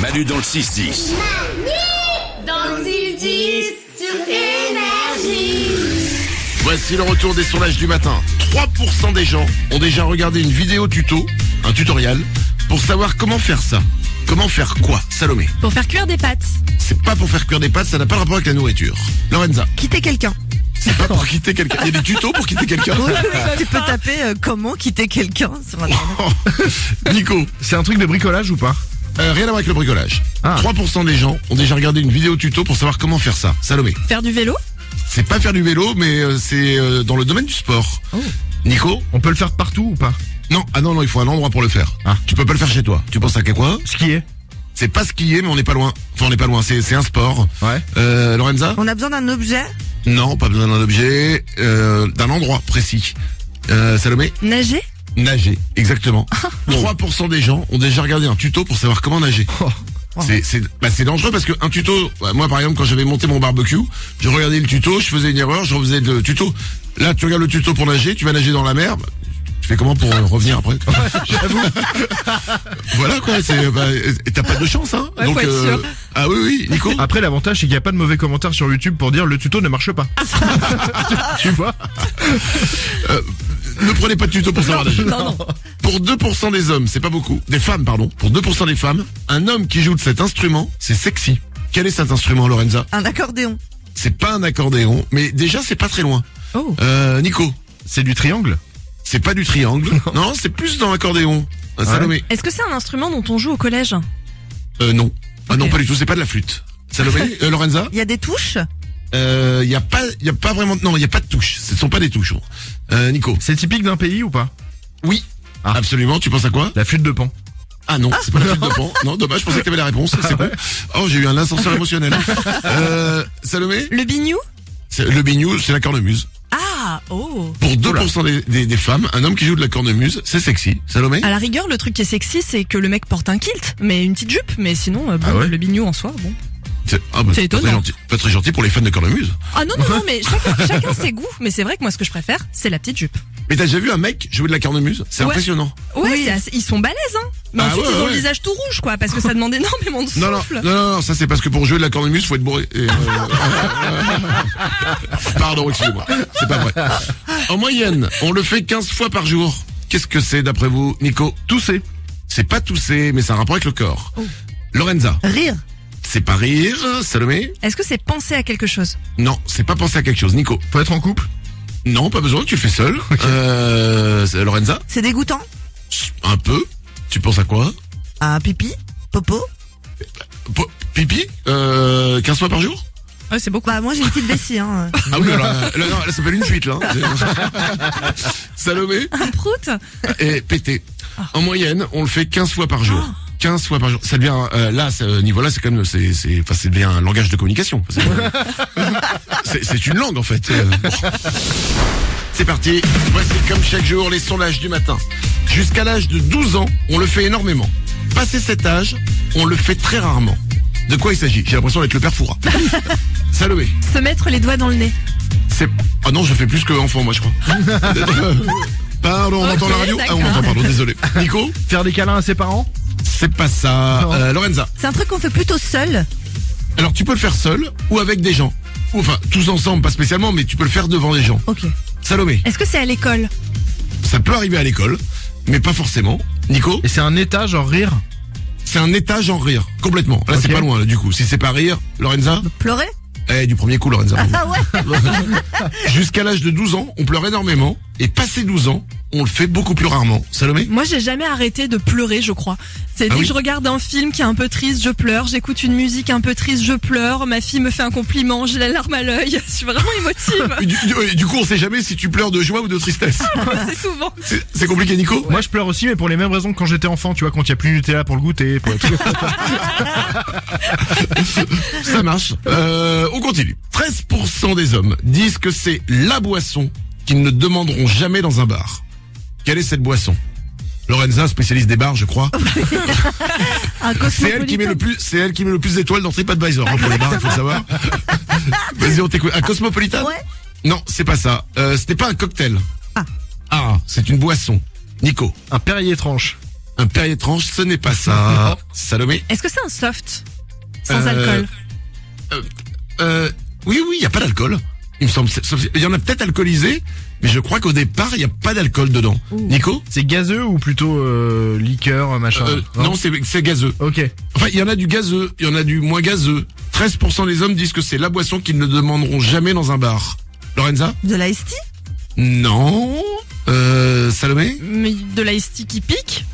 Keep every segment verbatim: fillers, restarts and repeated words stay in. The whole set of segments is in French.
Manu dans le six dix. Manu dans le six dix sur Énergie. Voici le retour des sondages du matin. trois pour cent des gens ont déjà regardé une vidéo tuto, un tutoriel, pour savoir comment faire ça. Comment faire quoi, Salomé? Pour faire cuire des pâtes. C'est pas pour faire cuire des pâtes, ça n'a pas de rapport avec la nourriture. Lorenza? Quitter quelqu'un. C'est pas pour quitter quelqu'un. Il y a des tutos pour quitter quelqu'un. Oui, oui, tu peux taper euh, comment quitter quelqu'un sur Internet. Nico? C'est un truc de bricolage ou pas? Euh, rien à voir avec le bricolage. Ah. trois pour cent des gens ont déjà regardé une vidéo tuto pour savoir comment faire ça. Salomé? Faire du vélo. C'est pas faire du vélo, mais euh, c'est euh, dans le domaine du sport. Oh. Nico? On peut le faire partout ou pas? Non, ah non, non, il faut un endroit pour le faire. Ah. Tu peux pas le faire chez toi. Tu penses à quoi? Skier. C'est pas skier, mais on n'est pas loin. Enfin, on n'est pas loin, c'est, c'est un sport. Ouais. Euh, Lorenza? On a besoin d'un objet. Non, pas besoin d'un objet, euh, d'un endroit précis. Euh, Salomé? Nager. Nager, exactement. trois pour cent des gens ont déjà regardé un tuto pour savoir comment nager. Oh. C'est, c'est, bah c'est dangereux parce que un tuto, moi par exemple quand j'avais monté mon barbecue, je regardais le tuto, je faisais une erreur, je refaisais le tuto. Là tu regardes le tuto pour nager, tu vas nager dans la mer, bah, tu fais comment pour euh, revenir après? Voilà quoi, c'est, bah, t'as pas de chance hein. Ouais, faut être sûr. Ah oui oui, Nico. Après, l'avantage, c'est qu'il n'y a pas de mauvais commentaires sur YouTube pour dire le tuto ne marche pas. tu, tu vois? Euh, ne prenez pas de tuto pour savoir nager. Non, non. Pour deux pour cent des hommes, c'est pas beaucoup. Des femmes, pardon. Pour deux pour cent des femmes, un homme qui joue de cet instrument, c'est sexy. Quel est cet instrument, Lorenza? Un accordéon. C'est pas un accordéon, mais déjà c'est pas très loin. Oh. Euh, Nico? C'est du triangle? C'est pas du triangle. Non, c'est plus dans l'accordéon. Un Salomé? Est-ce que c'est un instrument dont on joue au collège? Euh, non. Ah non, Ok. pas du tout, c'est pas de la flûte. Salomé? euh, Lorenza? Il y a des touches. Euh, y a pas, y a pas vraiment, non, y a pas de touches. Ce ne sont pas des touches. Euh, Nico? C'est typique d'un pays ou pas? Oui. Ah. Absolument, tu penses à quoi? La flûte de Pan. Ah non, c'est pas la flûte de Pan. Non, dommage, je pensais que t'avais la réponse. C'est con. Oh, j'ai eu un ascenseur émotionnel. Euh, Salomé? Le bignou. C'est- Le bignou, c'est la cornemuse. Ah, oh. Pour deux pour cent des, des, des femmes, un homme qui joue de la cornemuse, c'est sexy. Salomé? À la rigueur, le truc qui est sexy, c'est que le mec porte un kilt, mais une petite jupe. Mais sinon, euh, bon, Ah ouais le bignou en soi, bon. C'est ah bah, C'est pas très étonnant. gentil. Pas très gentil pour les fans de cornemuse. Ah non, non, non, mais chacun, chacun ses goûts. Mais c'est vrai que moi, ce que je préfère, c'est la petite jupe. Mais t'as déjà vu un mec jouer de la cornemuse? C'est Ouais. impressionnant. Ouais, Oui. c'est assez- ils sont balèzes, hein. Mais Ah ensuite, ouais, ils ont ouais. le visage tout rouge, quoi, parce que ça demande énormément de Non, non, souffle. non, non, non, ça c'est parce que pour jouer de la cornemuse, faut être bourré. Et, euh, Pardon, excusez-moi. C'est pas vrai. En moyenne, on le fait quinze fois par jour. Qu'est-ce que c'est d'après vous, Nico? Tousser. C'est pas tousser, mais ça a un rapport avec le corps. Oh. Lorenza? Rire. C'est pas rire. Salomé? Est-ce que c'est penser à quelque chose? Non, c'est pas penser à quelque chose. Nico? Faut être en couple? Non, pas besoin, tu le fais seul. Euh, c'est- Lorenza? C'est dégoûtant. Un peu. Tu penses à quoi? Un pipi. Popo. Po- Pipi? Euh, quinze fois par jour? Ouais, c'est beaucoup. Bah moi j'ai une petite vessie hein. Ah oui, alors, là, là, non, là, ça s'appelle une fuite, là. Salomé? Un prout? Et pété. En moyenne, on le fait quinze fois par jour. quinze fois par jour. Ça devient, euh, là, ce niveau-là, c'est quand même, c'est, c'est, enfin, c'est bien un langage de communication. C'est, c'est, c'est une langue, en fait. Euh, bon. C'est parti. Voici comme chaque jour les sondages du matin. Jusqu'à l'âge de douze ans, on le fait énormément. Passé cet âge, on le fait très rarement. De quoi il s'agit? J'ai l'impression d'être le père Fouras. Salomé. Se mettre les doigts dans le nez. C'est, ah non, je fais plus que enfant, moi, je crois. Pardon, on Ok, entend la radio? Ah, on d'accord. entend, pardon, désolé. Nico? Faire des câlins à ses parents? C'est pas ça. Non. Euh, Lorenza. C'est un truc qu'on fait plutôt seul. Alors tu peux le faire seul ou avec des gens. Ou, enfin, tous ensemble, pas spécialement, mais tu peux le faire devant des gens. Ok. Salomé. Est-ce que c'est à l'école? Ça peut arriver à l'école, mais pas forcément. Nico. Et c'est un état, genre rire? C'est un étage en rire. Complètement. Là, Ok. c'est pas loin, là, du coup. Si c'est pas rire, Lorenza. Pleurer. Eh, du premier coup, Lorenza. Ah ouais. Jusqu'à l'âge de douze ans, on pleure énormément. Et passé douze ans, on le fait beaucoup plus rarement. Salomé. Moi, j'ai jamais arrêté de pleurer, je crois. C'est dès Ah oui que je regarde un film qui est un peu triste, je pleure. J'écoute une musique un peu triste, je pleure. Ma fille me fait un compliment, j'ai la larme à l'œil. Je suis vraiment émotive. du, du- du coup, on sait jamais si tu pleures de joie ou de tristesse. C'est souvent. C'est c'est compliqué, Nico. Moi, je pleure aussi, mais pour les mêmes raisons que quand j'étais enfant, tu vois, quand il y a plus de Nutella pour le goûter, pour être... Ça marche. Euh, on continue. treize pour cent des hommes disent que c'est la boisson qu'ils ne demanderont jamais dans un bar. Quelle est cette boisson? Lorenza, spécialiste des bars, je crois. Un C'est elle qui met le plus, c'est elle qui met le plus d'étoiles dans TripAdvisor, hein, pour les bars, il faut le savoir. Vas-y, on t'écoute. Un Cosmopolitan? Ouais. Non, c'est pas ça. Euh, c'était pas un cocktail. Ah. Ah, c'est une boisson. Nico. Un Perrier tranche. Un Perrier tranche, ce n'est pas ça. Salomé. Est-ce que c'est un soft sans Euh, alcool? Euh, oui, oui, il y a pas d'alcool. Il me semble. Sauf- Il y en a peut-être alcoolisé, mais je crois qu'au départ, il y a pas d'alcool dedans. Nico? C'est gazeux ou plutôt euh, liqueur, machin Euh, non, c'est c'est gazeux. Ok. Enfin, il y en a du gazeux, il y en a du moins gazeux. treize pour cent des hommes disent que c'est la boisson qu'ils ne demanderont jamais dans un bar. Lorenza? De l'ice tea? Non. Euh, Salomé? Mais de l'ice tea qui pique?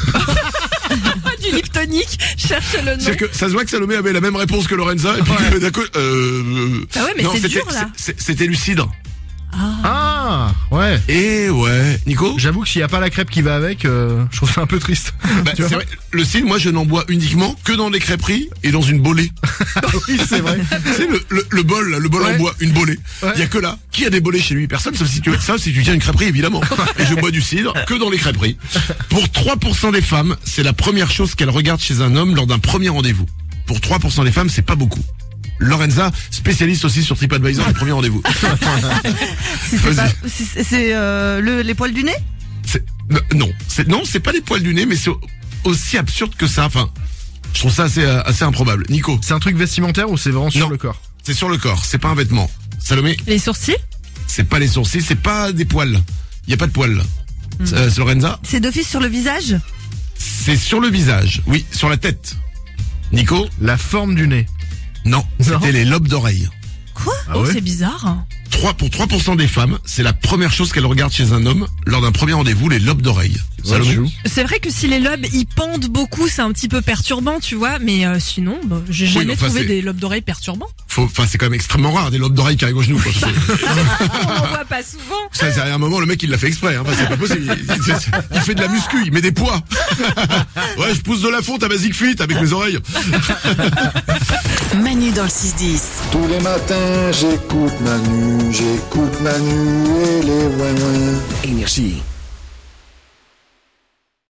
Du Liptonic, cherche le nom. C'est que ça se voit que Salomé avait la même réponse que Lorenza et puis que, d'accord, euh, Ah ouais, mais non, c'est c'était- dur, là. c'est- C'était du cidre. Ah, ouais. Et ouais, Nico? J'avoue que s'il y a pas la crêpe qui va avec, euh, je trouve ça un peu triste. Bah, Tu vois c'est vrai, le cidre, moi, je n'en bois uniquement que dans des crêperies et dans une bolée. Oui, c'est vrai. Tu sais, le, le, le bol, là, le bol Ouais. en bois, une bolée. Il Ouais. y a que là. Qui a des bolets chez lui? Personne, sauf si tu, ça, si tu tiens une crêperie, évidemment. Et je bois du cidre que dans les crêperies. Pour trois pour cent des femmes, c'est la première chose qu'elles regardent chez un homme lors d'un premier rendez-vous. Pour trois pour cent des femmes, c'est pas beaucoup. Lorenza, spécialiste aussi sur TripAdvisor, le premier rendez-vous. Si c'est Vas-y. pas, si c'est c'est, euh, le, les poils du nez? C'est- euh, non, c'est non, c'est pas les poils du nez, mais c'est au- aussi absurde que ça. Enfin, je trouve ça assez euh, assez improbable. Nico, C'est un truc vestimentaire ou c'est vraiment sur Non. le corps? c'est sur le corps, c'est pas un vêtement. Salomé, Les sourcils? c'est pas les sourcils, c'est pas des poils. Il y a pas de poils. Euh, Lorenza, C'est d'office sur le visage? c'est sur le visage. Oui, sur la tête. Nico, La forme du nez. non, c'était les lobes d'oreilles. Quoi? Ah Oh, ouais? c'est bizarre. trois pour trois pour cent des femmes, c'est la première chose qu'elles regardent chez un homme lors d'un premier rendez-vous, les lobes d'oreilles. Ouais, Salomé, je joue. C'est vrai que si les lobes ils pendent beaucoup, c'est un petit peu perturbant, tu vois, mais euh, sinon, bah, j'ai Oui, jamais mais enfin, trouvé c'est- des lobes d'oreilles perturbants. faut, enfin, c'est quand même extrêmement rare des lobes d'oreilles qui arrivent aux genoux. Quoi. C'est- On en voit pas souvent. Ça, c'est à un moment, le mec, il l'a fait exprès, hein, parce que c'est pas possible. Il, il- il fait de la muscu, il met des poids. Ouais, je pousse de la fonte à Basic Fit avec mes oreilles. Manu dans le six dix. Tous les matins, j'écoute Manu, j'écoute Manu et les ouin-ouin. Énergie.